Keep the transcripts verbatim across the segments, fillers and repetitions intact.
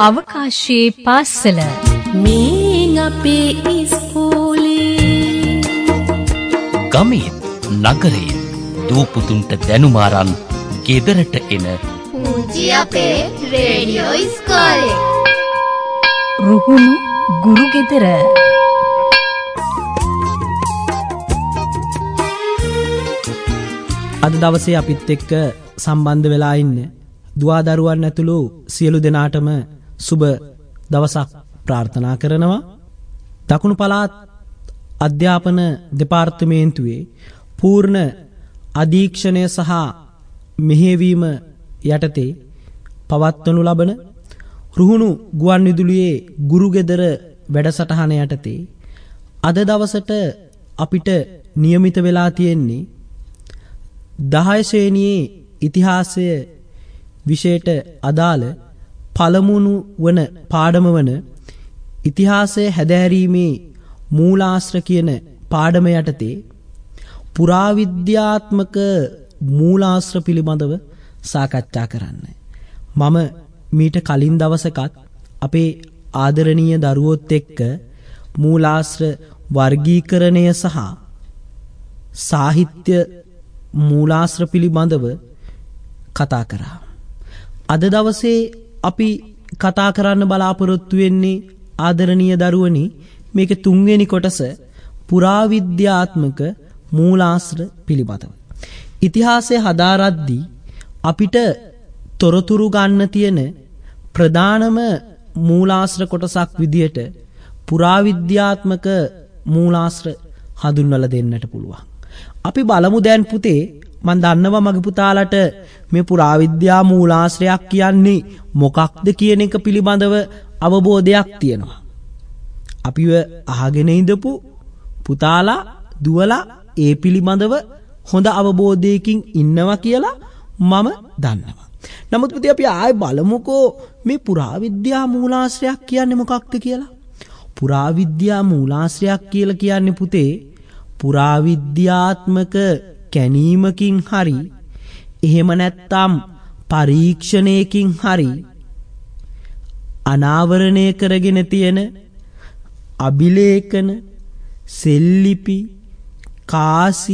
අවකාශයේ පාසල මේ අපේ ඉස්කෝලේ ගමේ නගරයේ දූපුතුන්ට දැනුම අරන් ගෙදරට එන පුංචි අපේ රේඩියෝ ඉස්කෝලේ රුහුණු ගුරු ගෙදර. අද දවසේ අපිත් එක්ක සම්බන්ධ වෙලා ඉන්න දුවා දරුවන් ඇතුළු සියලු දෙනාටම සුබ දවසක් ප්‍රාර්ථනා කරනවා. දකුණු පළාත් අධ්‍යාපන දෙපාර්තමේන්තුවේ පූර්ණ අධීක්ෂණය සහ මෙහෙයවීම යටතේ පවත්වනු ලබන රුහුණු ගුවන් විදුලියේ ගුරු ගෙදර වැඩසටහන යටතේ අද දවසට අපිට નિયમિત වෙලා තියෙන්නේ දහය ශ්‍රේණියේ ඉතිහාසය විෂයට අදාළ පළමුණු වන පාඩම වන ඉතිහාසය හැදෑරීමේ මූලාශ්‍ර කියන පාඩම යටතේ පුරාවිද්‍යාත්මක මූලාශ්‍ර පිළිබඳව සාකච්ඡා කරන්න. මම මීට කලින් දවසකත් අපේ ආදරණීය දරුවොත් එක්ක මූලාශ්‍ර වර්ගීකරණය සහ සාහිත්‍ය මූලාශ්‍ර පිළිබඳව කතා කරා. අද දවසේ අපි කතා කරන්න බලාපොරොත්තු වෙන්නේ ආදරණීය දරුවනි මේක තුන්වෙනි කොටස පුරාවිද්‍යාත්මක මූලාශ්‍ර පිළිබඳව. ඉතිහාසය හදාරද්දී අපිට තොරතුරු ගන්න තියෙන ප්‍රධානම මූලාශ්‍ර කොටසක් විදියට පුරාවිද්‍යාත්මක මූලාශ්‍ර හඳුන්වලා දෙන්නට පුළුවන්. අපි බලමු දැන් පුතේ මන් දන්නවා මගේ පුතාලට මේ පුරාවිද්‍යා මූලාශ්‍රයක් කියන්නේ මොකක්ද කියන එක පිළිබඳව අවබෝධයක් තියෙනවා. අපිව අහගෙන ඉඳපු පුතාලා දුවලා ඒ පිළිබඳව හොඳ අවබෝධයකින් ඉන්නවා කියලා මම දන්නවා. නමුත් පුතේ අපි ආයෙ බලමුකෝ මේ පුරාවිද්‍යා මූලාශ්‍රයක් කියන්නේ මොකක්ද කියලා. පුරාවිද්‍යා මූලාශ්‍රයක් කියලා කියන්නේ පුතේ පුරාවිද්‍යාත්මක කැණීමකින් හරි එහෙම නැත්නම් පරීක්ෂණයකින් හරි අනාවරණය කරගෙන තියෙන අභිලේඛන සෙල්ලිපි කාසි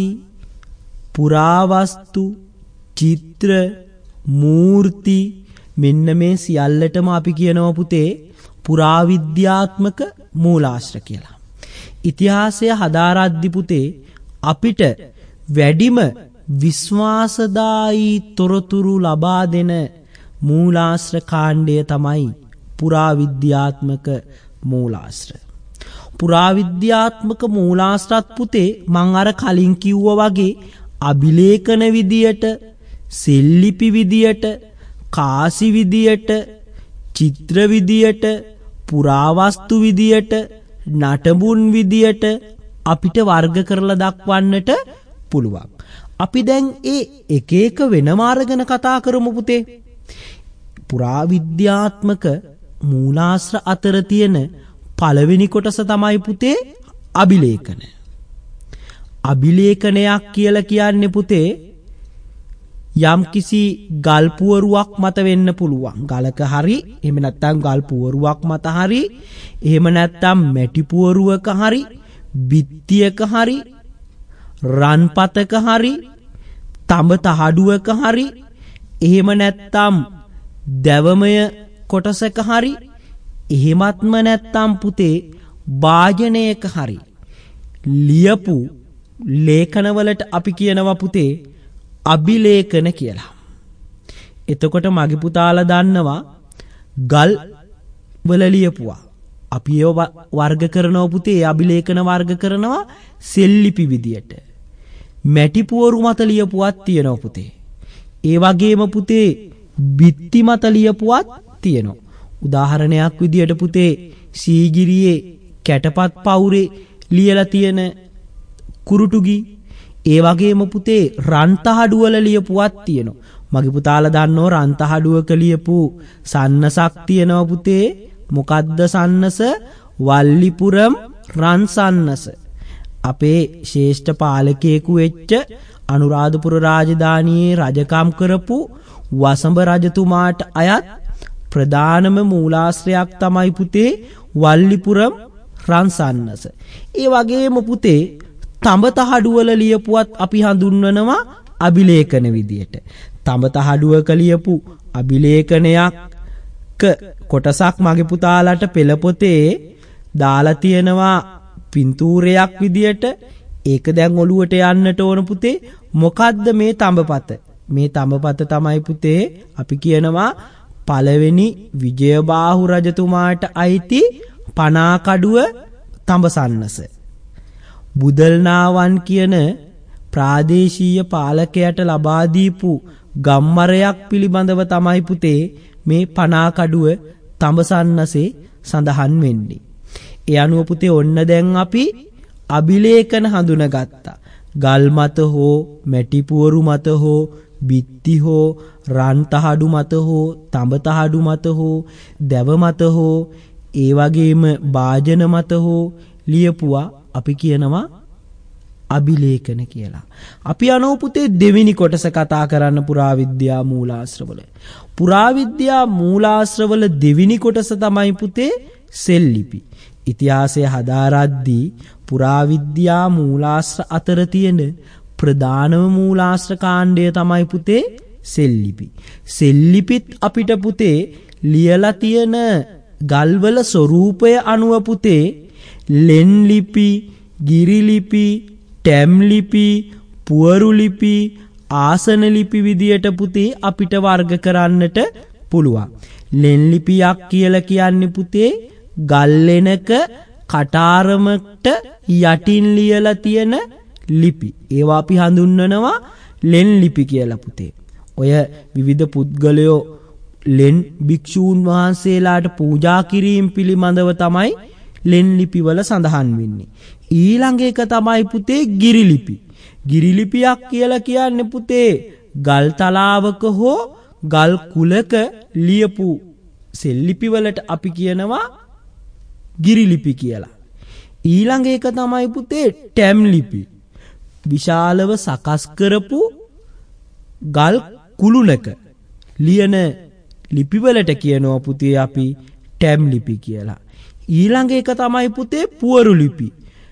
පුරාවස්තු චිත්‍ර මූර්ති මෙන්න මේ සියල්ලටම අපි කියනවා පුතේ පුරාවිද්‍යාත්මක මූලාශ්‍ර කියලා. ඉතිහාසය හදාරද්දි පුතේ අපිට වැඩිම විශ්වාසදායී තොරතුරු ලබා දෙන මූලාශ්‍ර කාණ්ඩය තමයි පුරාවිද්‍යාත්මක මූලාශ්‍ර. පුරාවිද්‍යාත්මක මූලාශ්‍රත් පුතේ මං අර කලින් කිව්වා වගේ අභිලේඛන විදියට, සෙල්ලිපි විදියට, කාසි විදියට, චිත්‍ර විදියට, පුරාවස්තු විදියට, නටබුන් විදියට අපිට වර්ග කරලා දක්වන්නට පුළුවන්. අපි දැන් ඒ එක එක වෙනම අරගෙන කතා කරමු පුතේ. පුරාවිද්‍යාත්මක මූලාශ්‍ර අතර තියෙන පළවෙනි කොටස තමයි පුතේ අභිලේඛන. අභිලේඛනයක් කියලා කියන්නේ පුතේ යම් කිසි ගල් පුවරුවක් මත වෙන්න පුළුවන්. ගලක හරි එහෙම නැත්නම් ගල් පුවරුවක් මත හරි එහෙම නැත්නම් මැටි පුවරුවක හරි බිත්තියක හරි රන්පතක හරි තඹ තහඩුවක හරි එහෙම නැත්නම් දැවමය කොටසක හරි එහෙමත්ම නැත්නම් පුතේ වාජනයක හරි ලියපු ලේඛනවලට අපි කියනවා පුතේ අභිලේඛන කියලා. එතකොට මගේ පුතාලා දන්නවා ගල් වල ලියපුවා. අපි ඒව වර්ග කරනවා පුතේ අභිලේඛන වර්ග කරනවා සෙල්ලිපි විදියට. මැටි පුවරු මත ලියපුවක් තියෙනවා පුතේ. ඒ වගේම පුතේ බිත්ති මත ලියපුවක් තියෙනවා. උදාහරණයක් විදියට පුතේ සීගිරියේ කැටපත් පවුරේ ලියලා තියෙන කුරුටුගී ඒ වගේම පුතේ රන්තහඩු වල ලියපුවක් තියෙනවා. මගේ පුතාලා දන්නෝ රන්තහඩුවක ලියපු සන්නසක් තියෙනවා පුතේ. මොකද්ද සන්නස? වල්ලිපුරම් රන් සන්නස. අපේ ශ්‍රේෂ්ඨ පාලකයෙකු වෙච්ච අනුරාධපුර රාජධානියේ රජකම් කරපු වසඹ රජතුමාට අයත් ප්‍රධානම මූලාශ්‍රයක් තමයි පුතේ වල්ලිපුරම් රන්සන්නස. ඒ වගේම පුතේ තඹතහඩුවල ලියපුවත් අපි හඳුන්වනවා අභිලේඛන විදියට. තඹතහඩුවක ලියපු අභිලේඛනයක කොටසක් මගේ පුතාලට පෙළ පොතේ දාලා තියෙනවා පින්තූරයක් විදියට. ඒක දැන් ඔළුවට යන්නට ඕන පුතේ. මොකද්ද මේ තඹපත? මේ තඹපත තමයි පුතේ අපි කියනවා පළවෙනි විජයබාහු රජතුමාට අයිති පනාකඩුව තඹසන්නස. බුදල්නාවන් කියන ප්‍රාදේශීය පාලකයට ලබා දීපු ගම්මරයක් පිළිබඳව තමයි පුතේ මේ පනාකඩුව තඹසන්නසේ සඳහන් වෙන්නේ. ඒ අනුව පුතේ ඔන්න දැන් අපි අභිලේඛන හඳුනගත්තා. ගල් මත හෝ මැටි පුවරු මත හෝ බිත්ති හෝ රන් තහඩු මත හෝ තඹ තහඩු මත හෝ දැව මත හෝ ඒ වගේම වාජන මත හෝ ලියපුවා අපි කියනවා අභිලේඛන කියලා. අපි අනෝ පුතේ දෙවෙනි කොටස කතා කරන්න පුරාවිද්‍යා මූලාශ්‍රවල. පුරාවිද්‍යා මූලාශ්‍රවල දෙවෙනි කොටස තමයි පුතේ සෙල්ලිපි. ඉතිහාසය හදාරද්දී පුරාවිද්‍යා මූලාශ්‍ර අතර තියෙන ප්‍රධානම මූලාශ්‍ර කාණ්ඩය තමයි පුතේ සෙල්ලිපි. සෙල්ලිපිත් අපිට පුතේ ලියලා තියෙන ගල්වල ස්වරූපය අනුව පුතේ ලෙන් ලිපි, ගිරි ලිපි, ටැම් ලිපි, පුවරු ලිපි, ආසන ලිපි විදියට පුතේ අපිට වර්ග කරන්නට පුළුවන්. ලෙන් ලිපියක් කියලා කියන්නේ පුතේ ගල්ලෙනක කටාරමකට යටින් ලියලා තියෙන ලිපි. ඒවා අපි හඳුන්වනවා ලෙන් ලිපි කියලා පුතේ. ඔය විවිධ පුද්ගලයෝ ලෙන් භික්ෂූන් වහන්සේලාට පූජා කිරීම පිළිබඳව තමයි ලෙන් ලිපි වල සඳහන් වෙන්නේ. ඊළඟ එක තමයි පුතේ ගිරි ලිපි. ගිරි ලිපියක් කියලා කියන්නේ පුතේ ගල් තලාවක හෝ ගල් කුලක ලියපු සෙල්ලිපි වලට අපි කියනවා ගිරි ලිපි කියලා. ඊළඟ එක තමයි පුතේ ටැම් ලිපි. විශාලව සකස් කරපු ගල් කුළුණක ලියන ලිපිවලට කියනවා පුතේ අපි ටැම් ලිපි කියලා. ඊළඟ එක තමයි පුතේ පුවරු ලිපි.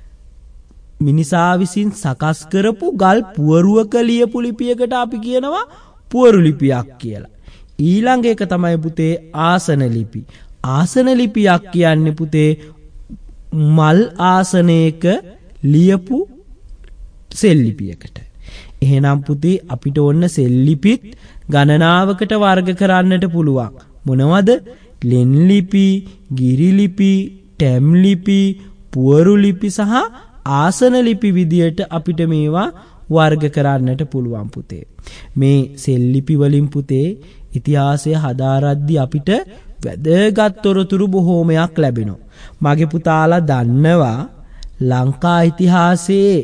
මිනිසා විසින් සකස් කරපු ගල් පුවරුවක ලියපු ලිපියකට අපි කියනවා පුවරු ලිපියක් කියලා. ඊළඟ එක තමයි පුතේ ආසන ලිපි. ආසන ලිපියක් කියන්නේ පුතේ මල් ආසනයක ලියපු සෙල්ලිපියකට. එහෙනම් පුතේ අපිට ඔන්න සෙල්ලිපිත් ගණනාවකට වර්ග කරන්නට පුළුවන්. මොනවද? ලෙන් ලිපි, ගිරි ලිපි, ටැම් ලිපි, පුවරු ලිපි සහ ආසන ලිපි විදියට අපිට මේවා වර්ග කරන්නට පුළුවන් පුතේ. මේ සෙල්ලිපි වලින් පුතේ ඉතිහාසය හදාරද්දී අපිට වැදගත් තොරතුරු බොහෝමයක් ලැබෙනවා. මගේ පුතාලා දන්නවා ලංකා ඉතිහාසයේ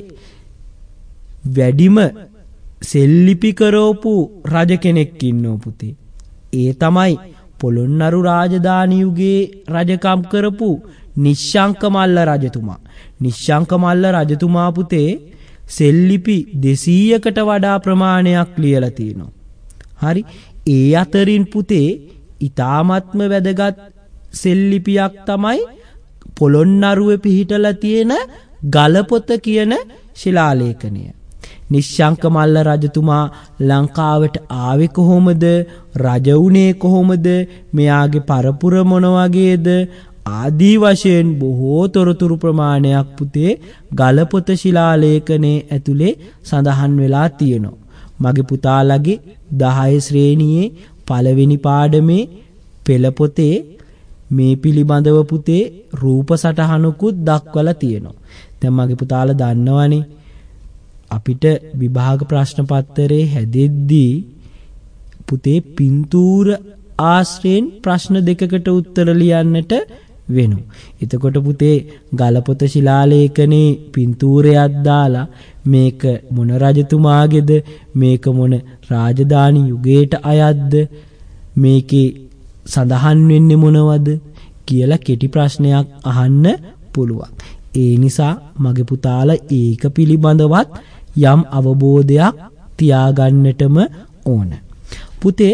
වැඩිම සෙල්ලිපි කරවපු රජ කෙනෙක් ඉන්නෝ පුතේ. ඒ තමයි පොළොන්නරු රාජධානි යුගයේ රජකම් කරපු නිශ්ශංක මල්ල රජතුමා. නිශ්ශංක මල්ල රජතුමා පුතේ සෙල්ලිපි දෙසීයකට වඩා ප්‍රමාණයක් ලියලා තියෙනවා. හරි. ඒ අතරින් පුතේ ඊ타ත්ම වැදගත් සෙල්ලිපියක් තමයි පොළොන්නරුවේ පිහිටලා තියෙන ගලපොත කියන ශිලාලේඛනය. නිශ්ශංක මල්ල රජතුමා ලංකාවට ආවේ කොහොමද? රජ වුණේ කොහොමද? මෙයාගේ පරපුර මොන වගේද? ආදී වශයෙන් බොහෝ තොරතුරු ප්‍රමාණයක් පුතේ ගලපොත ශිලාලේඛනයේ ඇතුලේ සඳහන් වෙලා තියෙනවා. මගේ පුතාලගේ දහය ශ්‍රේණියේ පළවෙනි පාඩමේ පෙළ පොතේ මේ පිළිබඳව පුතේ රූප සටහනකුත් දක්වලා තියෙනවා. දැන් මගේ පුතාලා දන්නවනේ අපිට විභාග ප්‍රශ්න පත්‍රයේ හැදෙද්දී පුතේ පින්තූර ආශ්‍රයෙන් ප්‍රශ්න දෙකකට උත්තර ලියන්නට වෙනවා. එතකොට පුතේ ගලපොත ශිලාලේඛනයේ පින්තූරයක් දාලා මේක මොන රජතුමාගේද, මේක මොන රාජධානි යුගයට අයත්ද, මේකේ සඳහන් වෙන්නේ මොනවද කියලා කෙටි ප්‍රශ්නයක් අහන්න පුළුවන්. ඒ නිසා මගේ පුතාලා ඒක පිළිබඳවත් යම් අවබෝධයක් තියාගන්නටම ඕන. පුතේ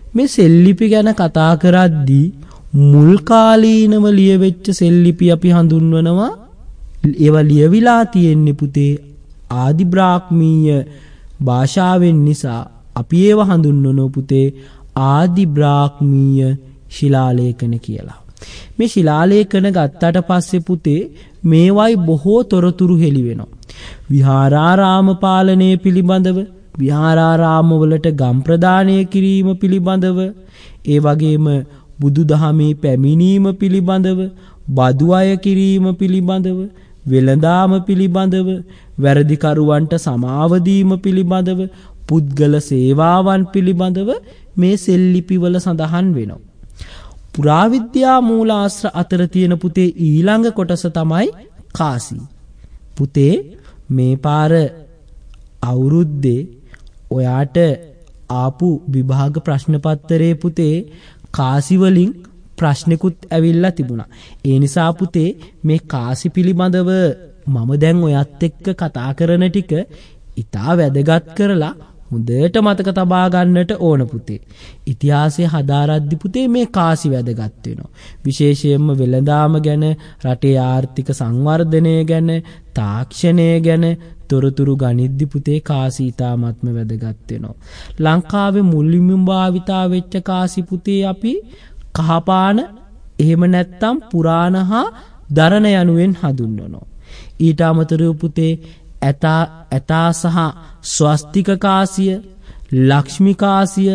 මේ සෙල්ලිපි ගැන කතා කරද්දී මුල් කාලීනව ලියවෙච්ච සෙල්ලිපි අපි හඳුන්වනවා ඒවා ලියවිලා තියෙන්නේ පුතේ ආදි බ්‍රාහ්මීය භාෂාවෙන් නිසා අපි ඒවා හඳුන්වනවා පුතේ ආදි බ්‍රාහ්මීය ශිලාලේඛන කියලා. මේ ශිලාලේඛන ගත්තට පස්සේ පුතේ මේවයි බොහෝ තොරතුරු හෙළි වෙනවා. විහාරාරාම පාලනය පිළිබඳව, විහාරාරාමවලට ගම් ප්‍රදානය කිරීම පිළිබඳව, ඒ වගේම බුදුදහමේ පැමිණීම පිළිබඳව, බදු අය කිරීම පිළිබඳව, වෙළඳාම පිළිබඳව, වැරදිකරුවන්ට සමාව දීම පිළිබඳව, පුද්ගල සේවාවන් පිළිබඳව මේ සෙල්ලිපිවල සඳහන් වෙනවා. පුරාවිද්‍යා මූලාශ්‍ර අතර තියෙන පුතේ ඊළඟ කොටස තමයි කාසි. පුතේ මේ පාර අවුරුද්දේ ඔයාට ආපු විභාග ප්‍රශ්න පත්‍රයේ පුතේ කාසි වලින් ප්‍රශ්නිකුත් ඇවිල්ලා තිබුණා. ඒ නිසා පුතේ මේ කාසි පිළිබඳව මම දැන් ඔයත් එක්ක කතා කරන ටික ඉතා වැදගත් කරලා හොඳට මතක තබා ගන්නට ඕන පුතේ. ඉතිහාසය හදාරද්දි පුතේ මේ කාසි වැදගත් වෙනවා. විශේෂයෙන්ම වෙළඳාම ගැන, රටේ ආර්ථික සංවර්ධනය ගැන, තාක්ෂණය ගැන තොරතුරු ගනිද්දි පුතේ කාසි ඉතාමත්ම වැදගත් වෙනවා. ලංකාවේ මුලින්ම භාවිතා වෙච්ච කාසි පුතේ අපි කහපාන එහෙම නැත්නම් පුරාණ හා දරණ යනුවෙන් හඳුන්වනවා. ඊට අමතරව පුතේ ඇතා ඇතා සහ ස්වස්තික කාසිය, ලක්ෂ්මි කාසිය,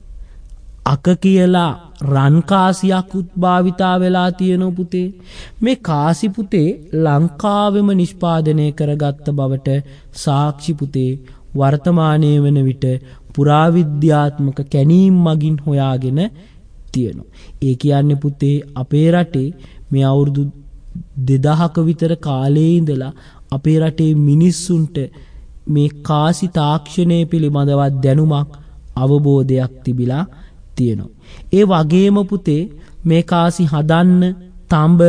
අක කියලා රන් කාසියක් උත්භාවිතා වෙලා තියෙනවා පුතේ. මේ කාසි පුතේ ලංකාවෙම නිෂ්පාදනය කරගත්ත බවට සාක්ෂි පුතේ වර්තමානයේ වන විට පුරාවිද්‍යාත්මක කැණීම් මගින් හොයාගෙන තියෙනවා. ඒ කියන්නේ පුතේ අපේ රටේ මේ අවුරුදු දෙදහක විතර කාලේ ඉඳලා අපේ රටේ මිනිස්සුන්ට මේ කාසි තාක්ෂණය පිළිබඳව දැනුමක් අවබෝධයක් තිබිලා තියෙනවා. ඒ වගේම පුතේ මේ කාසි හදන්න තඹ,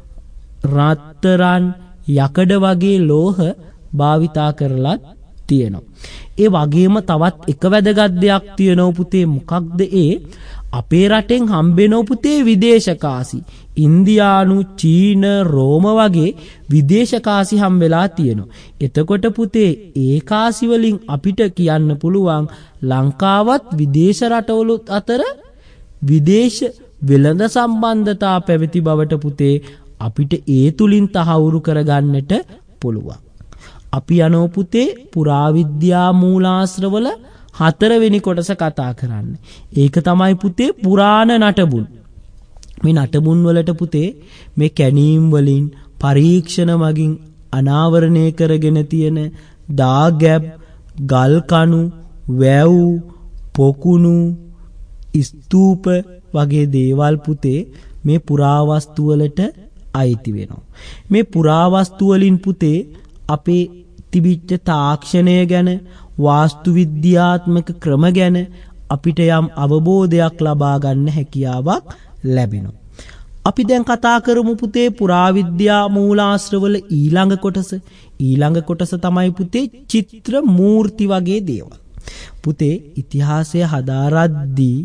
රත්තරන්, යකඩ වගේ ලෝහ භාවිතා කරලා තියෙනවා. ඒ වගේම තවත් එක වැදගත් දෙයක් තියෙනවා පුතේ. මොකක්ද ඒ? අපේ රටෙන් හම්බෙනව පුතේ විදේශ කාසි. ඉන්දියානු, චීන, රෝම වගේ විදේශ කාසි හම්බෙලා තියෙනවා. එතකොට පුතේ ඒ කාසි වලින් අපිට කියන්න පුළුවන් ලංකාවත් විදේශ රටවලුත් අතර විදේශ වෙළඳ සම්බන්ධතා පැවති බවට පුතේ අපිට ඒ තුලින් තහවුරු කරගන්නට පුළුවන්. අපි යනෝ පුතේ පුරාවිද්‍යා මූලාශ්‍රවල හතරවෙනි කොටස කතා කරන්න. ඒක තමයි පුතේ පුරාණ නටබුන්. මේ නටබුන් වලට පුතේ මේ කැණීම් වලින් පරීක්ෂණ මගින් අනාවරණය කරගෙන තියෙන දාගැබ්, ගල් කණු, වැව්, පොකුණු, ස්තූප වගේ දේවල් පුතේ මේ පුරාවස්තු වලට අයිති වෙනවා. මේ පුරාවස්තු වලින් පුතේ අපේ තිබිච්ච තාක්ෂණය ගැන, වාස්තු විද්‍යාත්මක ක්‍රම ගැන අපිට යම් අවබෝධයක් ලබා ගන්න හැකියාවක් ලැබෙනවා. අපි දැන් කතා කරමු පුතේ පුරාවිද්‍යා මූලාශ්‍රවල ඊළඟ කොටස. ඊළඟ කොටස තමයි පුතේ චිත්‍ර මූර්ති වගේ දේවල්. පුතේ ඉතිහාසය හදාරද්දී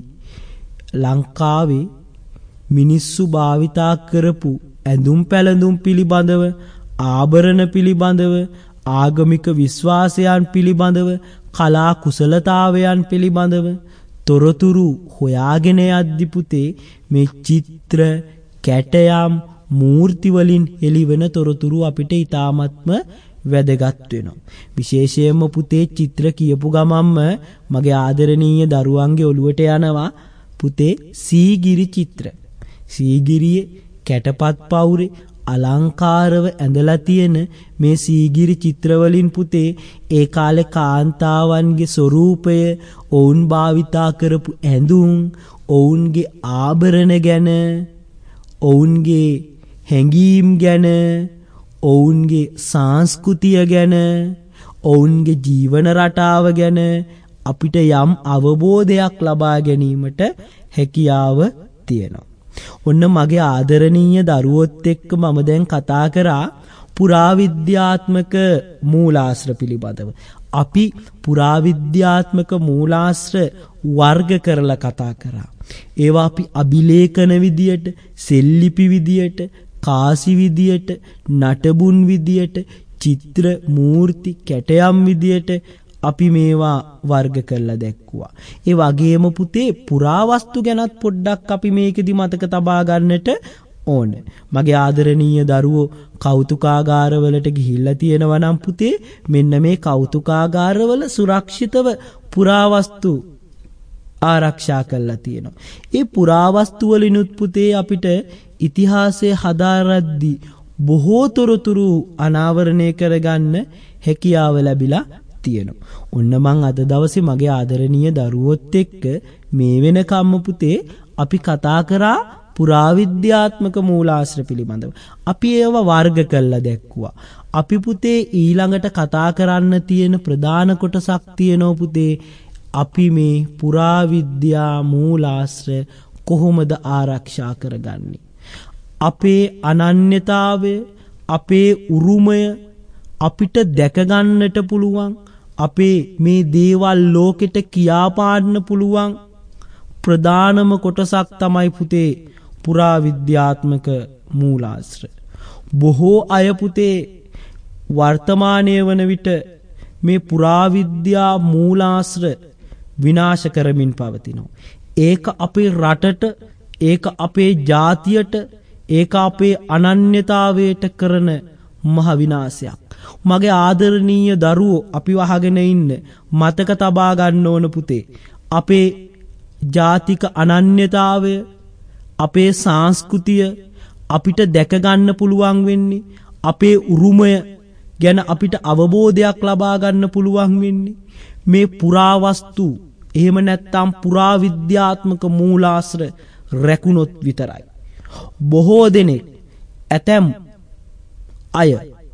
ලංකාවේ මිනිස්සු භාවිතා කරපු ඇඳුම් පැළඳුම් පිළිබඳව, ආභරණ පිළිබඳව, ආගමික විශ්වාසයන් පිළිබඳව, කලා කුසලතාවයන් පිළිබඳව තොරතුරු හොයාගෙන යද්දි පුතේ මේ චිත්‍ර, කැටයම්, මූර්ති වලින් එළිවෙන තොරතුරු අපිට ඊටාත්ම වැදගත් වෙනවා. විශේෂයෙන්ම පුතේ චිත්‍ර කියපු ගමන්ම මගේ ආදරණීය දරුවන්ගේ ඔළුවට යනවා පුතේ සීගිරි චිත්‍ර. සීගිරියේ කැටපත් පවුරේ අලංකාරව ඇඳලා තියෙන මේ සීගිරි චිත්‍රවලින් පුතේ ඒ කාලේ කාන්තාවන්ගේ ස්වරූපය, ඔවුන් භාවිතා කරපු ඇඳුම්, ඔවුන්ගේ ආභරණ ගැන, ඔවුන්ගේ හැඟීම් ගැන, ඔවුන්ගේ සංස්කෘතිය ගැන, ඔවුන්ගේ ජීවන රටාව ගැන අපිට යම් අවබෝධයක් ලබා ගැනීමට හැකියාව තියෙනවා. ඔන්න මගේ ආදරණීය දරුවොත් එක්ක මම දැන් කතා කරා පුරාවිද්‍යාත්මක මූලාශ්‍ර පිළිබඳව. අපි පුරාවිද්‍යාත්මක මූලාශ්‍ර වර්ග කරලා කතා කරා. ඒවා අපි අභිලේඛන විදියට, සෙල්ලිපි විදියට, කාසි විදියට, නටබුන් විදියට, චිත්‍ර, මූර්ති, කැටයම් විදියට අපි මේවා වර්ග කරලා දැක්කුවා. ඒ වගේම පුතේ පුරාවස්තු ගැනත් පොඩ්ඩක් අපි මේකෙදි මතක තබා ගන්නට ඕන. මගේ ආදරණීය දරුවෝ කෞතුකාගාරවලට ගිහිල්ලා තියෙනවා නම් පුතේ මෙන්න මේ කෞතුකාගාරවල සුරක්ෂිතව පුරාවස්තු ආරක්ෂා කරලා තියෙනවා. ඒ පුරාවස්තු වලිනුත් පුතේ අපිට ඉතිහාසයේ හදාරද්දී බොහෝ තොරතුරු අනාවරණය කරගන්න හැකියාව ලැබිලා තියෙනවා. ඔන්න මං අද දවසේ මගේ ආදරණීය දරුවොත් එක්ක මේ වෙනකම්ම පුතේ අපි කතා කරා පුරාවිද්‍යාත්මක මූලාශ්‍ර පිළිබඳව. අපි ඒව වර්ග කරලා දැක්කුවා. අපි පුතේ ඊළඟට කතා කරන්න තියෙන ප්‍රධාන කොටසක් තියෙනවා පුතේ. අපි මේ පුරාවිද්‍යා මූලාශ්‍ර කොහොමද ආරක්ෂා කරගන්නේ? අපේ අනන්‍යතාවය, අපේ උරුමය අපිට දැක ගන්නට පුළුවන්. අපේ මේ දේවල් ලෝකෙට කියාපාන්න පුළුවන් ප්‍රධානම කොටසක් තමයි පුතේ පුරාවිද්‍යාත්මක මූලාශ්‍ර. බොහෝ අය පුතේ වර්තමානයේ වන විට මේ පුරාවිද්‍යා මූලාශ්‍ර විනාශ කරමින් පවතිනවා. ඒක අපේ රටට, ඒක අපේ ජාතියට, ඒක අපේ අනන්‍යතාවයට කරන මහ විනාශයක්. මගේ ආදරණීය දරුවෝ අපි වහගෙන ඉන්න මතක තබා ගන්න ඕන පුතේ. අපේ ජාතික අනන්‍යතාවය, අපේ සංස්කෘතිය අපිට දැක ගන්න පුළුවන් වෙන්නේ, අපේ උරුමය ගැන අපිට අවබෝධයක් ලබා ගන්න පුළුවන් වෙන්නේ මේ පුරාවස්තු එහෙම නැත්නම් පුරාවිද්‍යාත්මක මූලාශ්‍ර රැකුණොත් විතරයි. බොහෝ දෙනෙක් ඇතැම් අය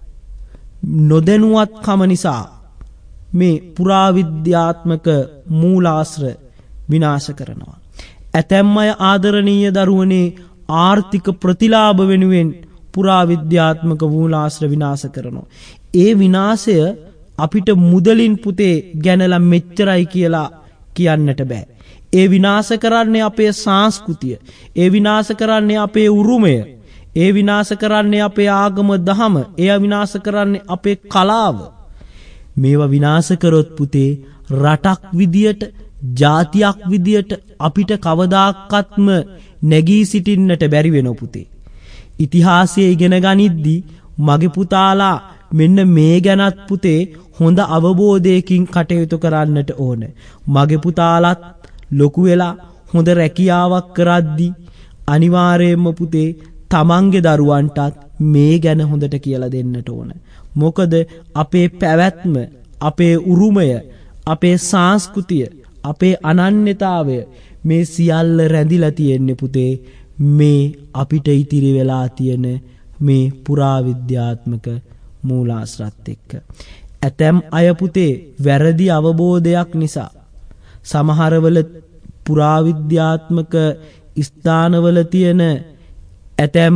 නොදැනුවත්කම නිසා මේ පුරාවිද්‍යාත්මක මූලාශ්‍ර විනාශ කරනවා. ඇතැම් අය ආදරණීය දරුවනේ ආර්ථික ප්‍රතිලාභ වෙනුවෙන් පුරාවිද්‍යාත්මක මූලාශ්‍ර විනාශ කරනවා. ඒ විනාශය අපිට මුදලින් පුතේ ගැනලා මෙච්චරයි කියලා කියන්නට බෑ. ඒ විනාශ කරන්නේ අපේ සංස්කෘතිය. ඒ විනාශ කරන්නේ අපේ උරුමය. ඒ විනාශ කරන්නේ අපේ ආගම දහම. ඒ විනාශ කරන්නේ අපේ කලාව. මේවා විනාශ කරොත් පුතේ රටක් විදියට, ජාතියක් විදියට අපිට කවදාකත්ම නැගී සිටින්නට බැරි වෙනව පුතේ. ඉතිහාසය ඉගෙන ගනිද්දී මගේ පුතාලා මෙන්න මේ ගැනත් පුතේ හොඳ අවබෝධයකින් කටයුතු කරන්නට ඕන. මගේ පුතාලත් ලොකු වෙලා හොඳ රැකියාවක් කරද්දී අනිවාර්යයෙන්ම පුතේ තමන්ගේ දරුවන්ටත් මේ ගැන හොඳට කියලා දෙන්නට ඕන. මොකද අපේ පැවැත්ම, අපේ උරුමය, අපේ සංස්කෘතිය, අපේ අනන්‍යතාවය මේ සියල්ල රැඳිලා තියෙන්නේ පුතේ මේ අපිට ඉතිරි වෙලා තියෙන මේ පුරාවිද්‍යාත්මක මූලාශ්‍රත් එක්ක. ඇතැම් අය පුතේ වැරදි අවබෝධයක් නිසා සමහරවල පුරාවිද්‍යාත්මක ස්ථානවල තියෙන ඇතැම්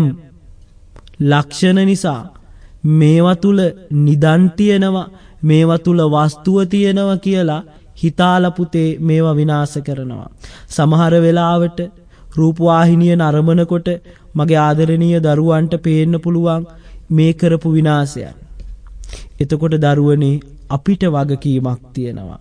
ලක්ෂණ නිසා මේවා තුල නිදන් තියෙනවා, මේවා තුල වස්තුව තියෙනවා කියලා හිතාලා පුතේ මේවා විනාශ කරනවා. සමහර වෙලාවට රූපවාහිනිය නරඹනකොට මගේ ආදරණීය දරුවන්ට පේන්න පුළුවන් මේ කරපු විනාශයන්. එතකොට දරුවනේ අපිට වගකීමක් තියෙනවා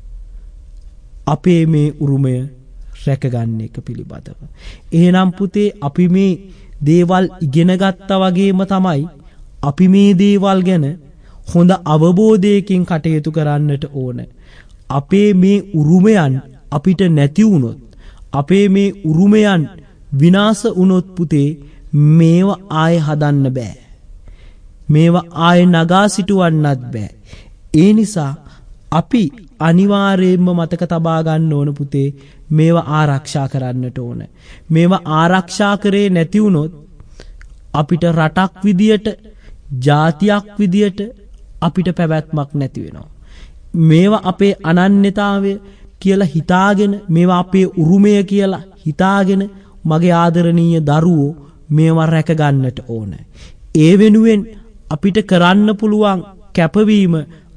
අපේ මේ උරුමය රැකගන්න එක පිළිබඳව. එහෙනම් පුතේ අපි මේ දේවල් ඉගෙන ගත්තා වගේම තමයි අපි මේ දේවල් ගැන හොඳ අවබෝධයකින් කටයුතු කරන්නට ඕන. අපේ මේ උරුමයන් අපිට නැති වුණොත්, අපේ මේ උරුමයන් විනාශ වුණොත් පුතේ මේවා ආයෙ හදන්න බෑ. මේවා ආයෙ නගා සිටවන්නත් බෑ. ඒ නිසා අපි අනිවාර්යයෙන්ම මතක තබා ගන්න ඕන පුතේ මේවා ආරක්ෂා කරන්නට ඕන. මේවා ආරක්ෂා කරේ නැති වුණොත් අපිට රටක් විදියට, ජාතියක් විදියට අපිට පැවැත්මක් නැති වෙනවා. මේවා අපේ අනන්‍යතාවය කියලා හිතාගෙන, මේවා අපේ උරුමය කියලා හිතාගෙන මගේ ආදරණීය දරුවෝ මේවා රැක ගන්නට ඕන. ඒ වෙනුවෙන් අපිට කරන්න පුළුවන් කැපවීම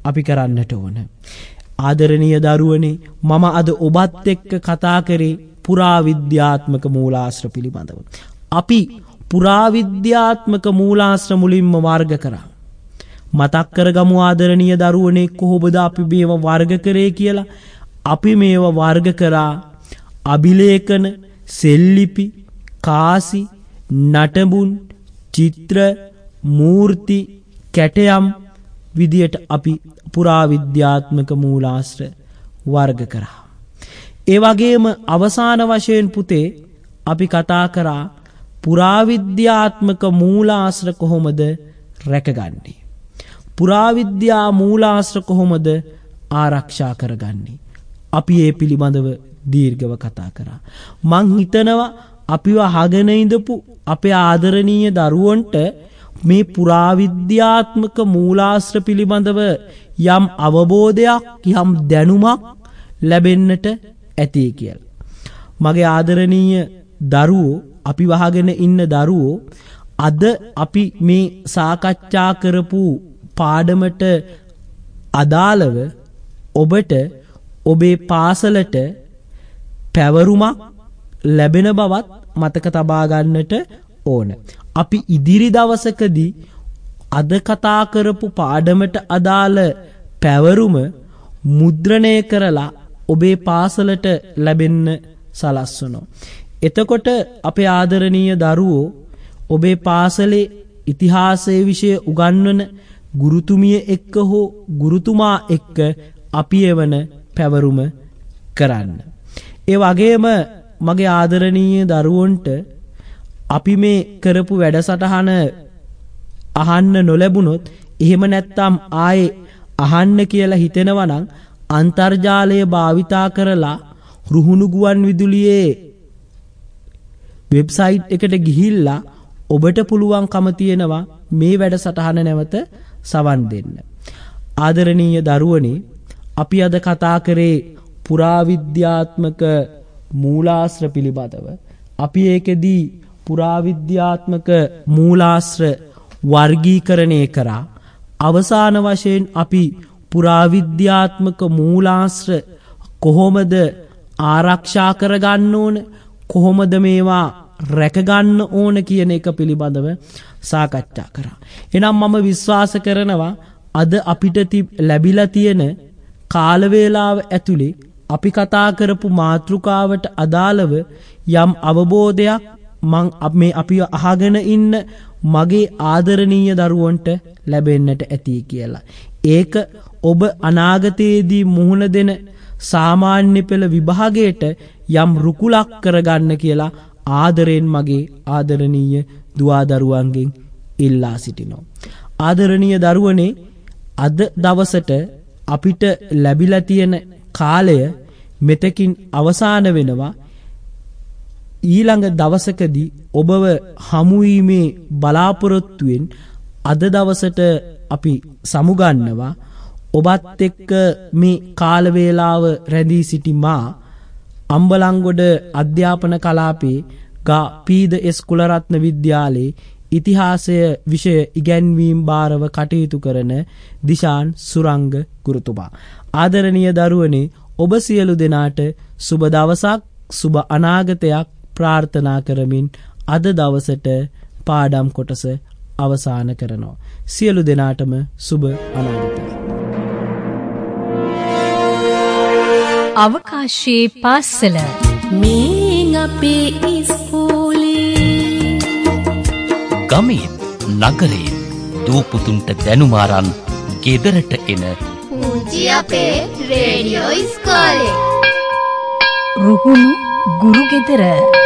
අපි කරන්නට ඕන. ආදරණීය දරුවනේ, මම අද ඔබත් එක්ක කතා කරේ පුරාවිද්‍යාත්මක මූලාශ්‍ර පිළිබඳව. අපි පුරාවිද්‍යාත්මක මූලාශ්‍ර මුලින්ම වර්ග කරා. මතක් කරගමු ආදරණීය දරුවනේ, කොහොමද අපි මේව වර්ග කරේ කියලා. අපි මේව වර්ග කරා අභිලේඛන, සෙල්ලිපි, කාසි, නටබුන්, චිත්‍ර, මූර්ති, කැටයම් විදියට අපි පුරාවිද්‍යාත්මක මූලාශ්‍ර වර්ග කරා. ඒ වගේම අවසාන වශයෙන් පුතේ අපි කතා කරා පුරාවිද්‍යාත්මක මූලාශ්‍ර කොහොමද රැකගන්නේ? පුරාවිද්‍යා මූලාශ්‍ර කොහොමද ආරක්ෂා කරගන්නේ? අපි ඒ පිළිබඳව දීර්ඝව කතා කරා. මං හිතනවා අපිව අහගෙන ඉඳපු අපේ ආදරණීය දරුවන්ට මේ පුරාවිද්‍යාත්මක මූලාශ්‍ර පිළිබඳව යම් අවබෝධයක්, යම් දැනුමක් ලැබෙන්නට ඇති කියලා. මගේ ආදරණීය දරුවෝ, අපි වහගෙන ඉන්න දරුවෝ, අද අපි මේ සාකච්ඡා කරපු පාඩමට අදාළව ඔබට ඔබේ පාසලට පැවරුමක් ලැබෙන බවත් මතක තබා ගන්නට ඕන. අපි ඉදිරි දවසකදී අද කතා කරපු පාඩමට අදාළ පැවරුම මුද්‍රණය කරලා ඔබේ පාසලට ලැබෙන්න සලස්වනවා. එතකොට අපේ ආදරණීය දරුවෝ, ඔබේ පාසලේ ඉතිහාසයේ විෂය උගන්වන ගුරුතුමිය එක්ක හෝ ගුරුතුමා එක්ක අපි එවන පැවරුම කරන්න. ඒ වගේම මගේ ආදරණීය දරුවන්ට අපි මේ කරපු වැඩසටහන අහන්න නොලැබුණොත්, එහෙම නැත්නම් ආයේ අහන්න කියලා හිතෙනවා නම් අන්තර්ජාලය භාවිතා කරලා රුහුණු ගුවන් විදුලියේ වෙබ්සයිට් එකට ගිහිල්ලා ඔබට පුළුවන්කම තියෙනවා මේ වැඩසටහන නැවත සවන් දෙන්න. ආදරණීය දරුවනේ, අපි අද කතා කරේ පුරාවිද්‍යාත්මක මූලාශ්‍ර පිළිබඳව. අපි ඒකෙදී පුරාවිද්‍යාත්මක මූලාශ්‍ර වර්ගීකරණය කරා. අවසාන වශයෙන් අපි පුරාවිද්‍යාත්මක මූලාශ්‍ර කොහොමද ආරක්ෂා කරගන්න ඕන, කොහොමද මේවා රැකගන්න ඕන කියන එක පිළිබඳව සාකච්ඡා කරා. එනම් මම විශ්වාස කරනවා අද අපිට ලැබිලා තියෙන කාල වේලාව ඇතුලේ අපි කතා කරපු මාතෘකාවට අදාළව යම් අවබෝධයක් මං මේ අපි අහගෙන ඉන්න මගේ ආදරණීය දරුවන්ට ලැබෙන්නට ඇති කියලා. ඒක ඔබ අනාගතයේදී මුහුණ දෙන සාමාන්‍ය පෙළ විභාගයට යම් රුකුලක් කරගන්න කියලා ආදරෙන් මගේ ආදරණීය දුවා දරුවන්ගෙන් ඉල්ලා සිටිනවා. ආදරණීය දරුවනේ, අද දවසට අපිට ලැබිලා තියෙන කාලය මෙතකින් අවසාන වෙනවා. ඊළඟ දවසකදී ඔබව හමුවීමේ බලාපොරොත්තුවෙන් අද දවසට අපි සමුගන්නවා. ඔබත් එක්ක මේ කාල වේලාව රැඳී සිටි මා අම්බලන්ගොඩ අධ්‍යාපන කලාපේ ගා පීද එස් කුලරත්න විද්‍යාලයේ ඉතිහාසය විෂය ඉගැන්වීම් භාරව කටයුතු කරන දිශාන් සුරංග ගුරුතුමා. ආදරණීය දරුවනේ, ඔබ සියලු දෙනාට සුබ දවසක්, සුබ අනාගතයක් ප්‍රාර්ථනා කරමින් අද දවසට පාඩම් කොටස අවසන් කරනවා. සියලු දෙනාටම සුබ අනාගතයක්. අවකාශයේ පාසල මේ අපේ ඉස්කෝලේ ගමේ නගරේ දූපුතුන්ට දැනුම අරන් ගෙදරට එන පුංචි අපේ රේඩියෝ ඉස්කෝලේ. රුහුණු ගුරු ගෙදර.